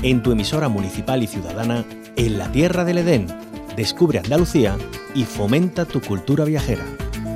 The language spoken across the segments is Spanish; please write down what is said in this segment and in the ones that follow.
en tu emisora municipal y ciudadana, en la tierra del Edén. Descubre Andalucía y fomenta tu cultura viajera.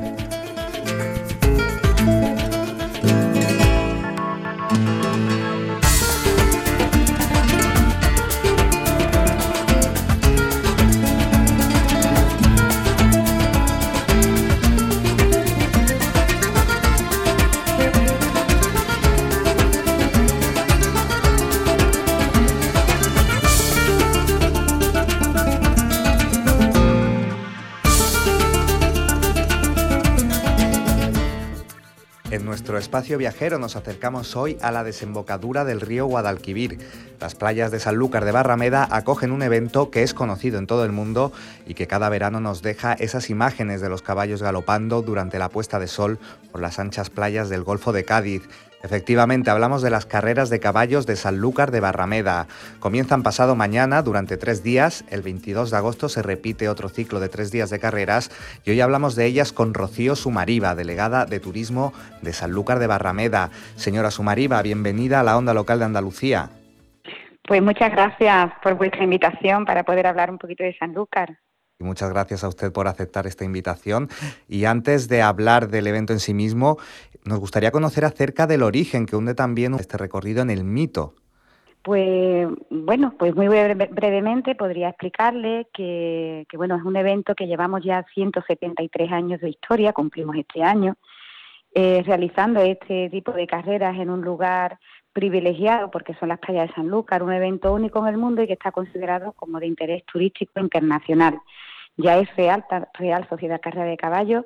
En nuestro espacio viajero nos acercamos hoy a la desembocadura del río Guadalquivir. Las playas de Sanlúcar de Barrameda acogen un evento que es conocido en todo el mundo y que cada verano nos deja esas imágenes de los caballos galopando durante la puesta de sol por las anchas playas del Golfo de Cádiz. Efectivamente, hablamos de las carreras de caballos de Sanlúcar de Barrameda. Comienzan pasado mañana durante 3 días. El 22 de agosto se repite otro ciclo de 3 días de carreras y hoy hablamos de ellas con Rocío Sumariba, delegada de Turismo de Sanlúcar de Barrameda. Señora Sumariba, bienvenida a la Onda Local de Andalucía. Pues muchas gracias por vuestra invitación para poder hablar un poquito de Sanlúcar. Y muchas gracias a usted por aceptar esta invitación. Y antes de hablar del evento en sí mismo, nos gustaría conocer acerca del origen que hunde también este recorrido en el mito. Pues bueno, pues muy brevemente podría explicarle que bueno, es un evento que llevamos ya 173 años de historia, cumplimos este año, realizando este tipo de carreras en un lugar privilegiado porque son las playas de Sanlúcar, un evento único en el mundo y que está considerado como de interés turístico internacional. Ya es Real Sociedad Carrera de Caballos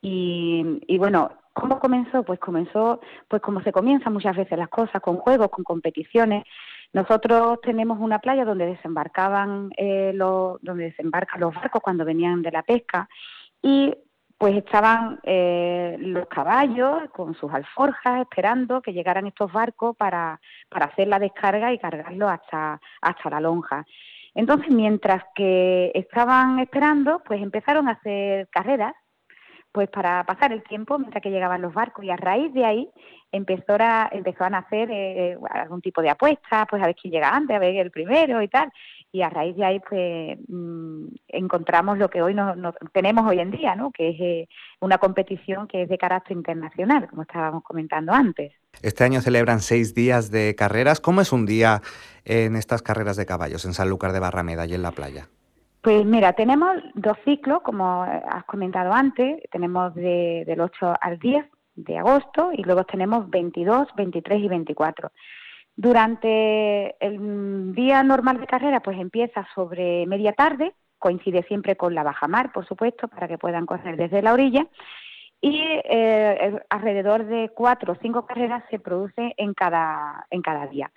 y bueno, ¿cómo comenzó? Pues comenzó pues como se comienzan muchas veces las cosas, con juegos, con competiciones. Nosotros tenemos una playa donde desembarcan los barcos cuando venían de la pesca y pues estaban los caballos con sus alforjas esperando que llegaran estos barcos para hacer la descarga y cargarlo hasta la lonja. Entonces, mientras que estaban esperando, pues empezaron a hacer carreras pues para pasar el tiempo mientras que llegaban los barcos y a raíz de ahí empezó a nacer algún tipo de apuesta, pues a ver quién llega antes, a ver el primero y tal, y a raíz de ahí pues encontramos lo que hoy no tenemos hoy en día, ¿no? Que es una competición que es de carácter internacional, como estábamos comentando antes. Este año celebran 6 días de carreras. ¿Cómo es un día en estas carreras de caballos en Sanlúcar de Barrameda y en la playa? Pues mira, tenemos 2 ciclos, como has comentado antes, tenemos del 8 al 10 de agosto y luego tenemos 22, 23 y 24. Durante el día normal de carrera, pues empieza sobre media tarde, coincide siempre con la bajamar, por supuesto, para que puedan correr desde la orilla, y alrededor de 4 o 5 carreras se produce en cada día.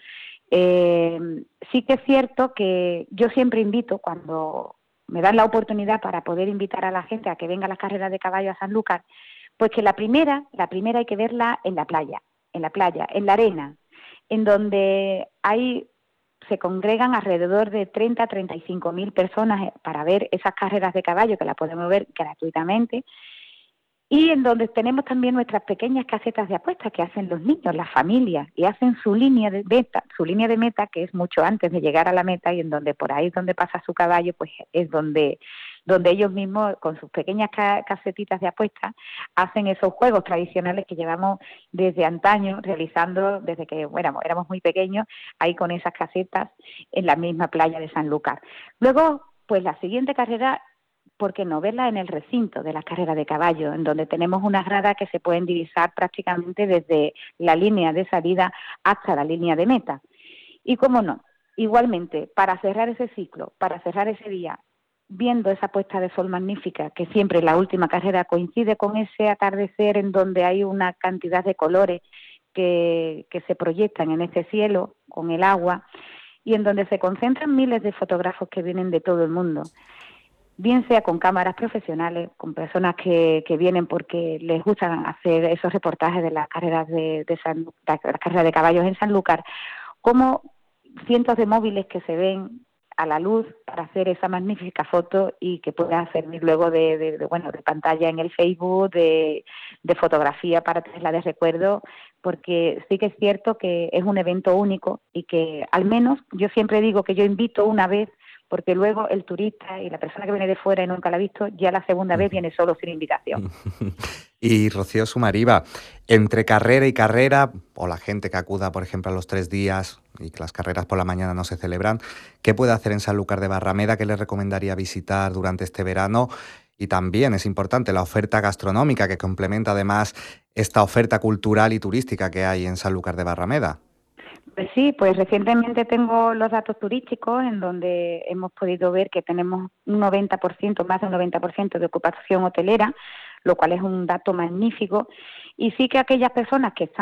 Sí que es cierto que yo siempre invito, cuando me dan la oportunidad para poder invitar a la gente a que venga a las carreras de caballo a Sanlúcar, pues que la primera hay que verla en la playa, en la arena, en donde se congregan alrededor de 30 a 35 mil personas para ver esas carreras de caballo que las podemos ver gratuitamente. Y en donde tenemos también nuestras pequeñas casetas de apuestas que hacen los niños, las familias, y hacen su línea de meta, que es mucho antes de llegar a la meta, y en donde por ahí es donde pasa su caballo, pues es donde ellos mismos, con sus pequeñas casetitas de apuestas, hacen esos juegos tradicionales que llevamos desde antaño realizando, desde que éramos muy pequeños, ahí con esas casetas en la misma playa de Sanlúcar. Luego, pues la siguiente carrera, ¿por qué no verla en el recinto de las carreras de caballo, en donde tenemos unas gradas que se pueden divisar prácticamente desde la línea de salida hasta la línea de meta? Y cómo no, igualmente, para cerrar ese ciclo, para cerrar ese día, viendo esa puesta de sol magnífica, que siempre la última carrera coincide con ese atardecer en donde hay una cantidad de colores que se proyectan en ese cielo con el agua y en donde se concentran miles de fotógrafos que vienen de todo el mundo, bien sea con cámaras profesionales, con personas que vienen porque les gustan hacer esos reportajes de las carreras las carreras de caballos en Sanlúcar, como cientos de móviles que se ven a la luz para hacer esa magnífica foto y que pueda servir luego de pantalla en el Facebook, de fotografía para tenerla de recuerdo porque sí que es cierto que es un evento único y que al menos yo siempre digo que yo invito una vez, porque luego el turista y la persona que viene de fuera y nunca la ha visto, ya la segunda vez viene solo sin invitación. Y Rocío Sumariva, entre carrera y carrera, o la gente que acuda, por ejemplo, a los 3 días y que las carreras por la mañana no se celebran, ¿qué puede hacer en Sanlúcar de Barrameda? ¿Qué le recomendaría visitar durante este verano? Y también es importante la oferta gastronómica que complementa además esta oferta cultural y turística que hay en Sanlúcar de Barrameda. Pues sí, pues recientemente tengo los datos turísticos en donde hemos podido ver que tenemos un 90%, más de un 90% de ocupación hotelera, lo cual es un dato magnífico. Y sí que aquellas personas que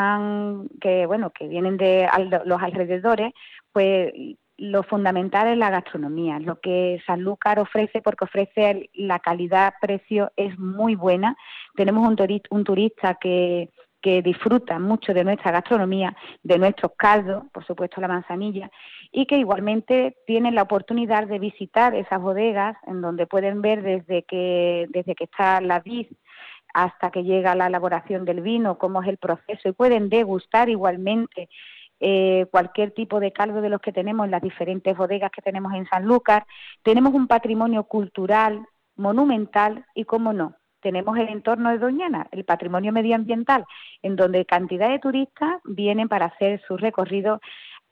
que vienen de los alrededores, pues lo fundamental es la gastronomía, lo que Sanlúcar ofrece, porque ofrece la calidad-precio es muy buena. Tenemos un turista que disfruta mucho de nuestra gastronomía, de nuestros caldos, por supuesto la manzanilla, y que igualmente tienen la oportunidad de visitar esas bodegas en donde pueden ver desde que está la vid hasta que llega la elaboración del vino, cómo es el proceso, y pueden degustar igualmente cualquier tipo de caldo de los que tenemos en las diferentes bodegas que tenemos en Sanlúcar. Tenemos un patrimonio cultural monumental y, cómo no, tenemos el entorno de Doñana, el patrimonio medioambiental, en donde cantidad de turistas vienen para hacer su recorrido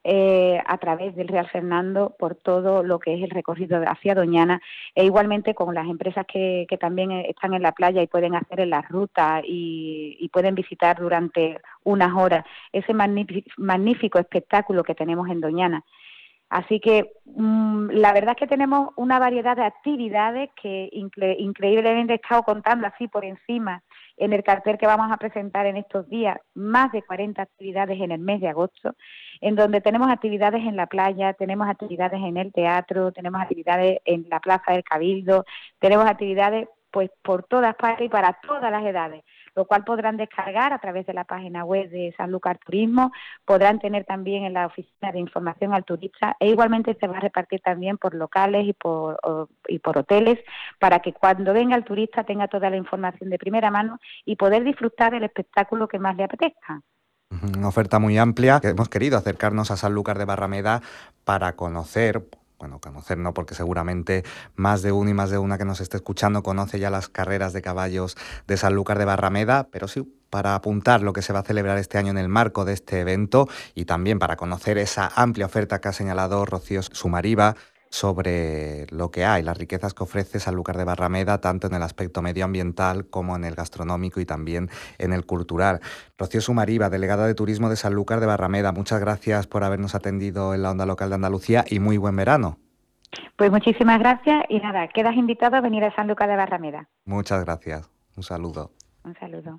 a través del Real Fernando por todo lo que es el recorrido hacia Doñana, e igualmente con las empresas que también están en la playa y pueden hacer en las rutas y pueden visitar durante unas horas ese magnífico espectáculo que tenemos en Doñana. Así que la verdad es que tenemos una variedad de actividades que increíblemente he estado contando así por encima en el cartel que vamos a presentar en estos días, más de 40 actividades en el mes de agosto, en donde tenemos actividades en la playa, tenemos actividades en el teatro, tenemos actividades en la Plaza del Cabildo, tenemos actividades pues por todas partes y para todas las edades, lo cual podrán descargar a través de la página web de Sanlúcar Turismo, podrán tener también en la oficina de información al turista, e igualmente se va a repartir también por locales y por hoteles, para que cuando venga el turista tenga toda la información de primera mano y poder disfrutar del espectáculo que más le apetezca. Una oferta muy amplia. Hemos querido acercarnos a Sanlúcar de Barrameda para conocer no, porque seguramente más de uno y más de una que nos esté escuchando conoce ya las carreras de caballos de Sanlúcar de Barrameda, pero sí para apuntar lo que se va a celebrar este año en el marco de este evento y también para conocer esa amplia oferta que ha señalado Rocío Sumariva sobre lo que hay, las riquezas que ofrece Sanlúcar de Barrameda, tanto en el aspecto medioambiental como en el gastronómico y también en el cultural. Rocío Sumariva, delegada de Turismo de Sanlúcar de Barrameda, muchas gracias por habernos atendido en la Onda Local de Andalucía y muy buen verano. Pues muchísimas gracias y nada, quedas invitado a venir a Sanlúcar de Barrameda. Muchas gracias. Un saludo. Un saludo.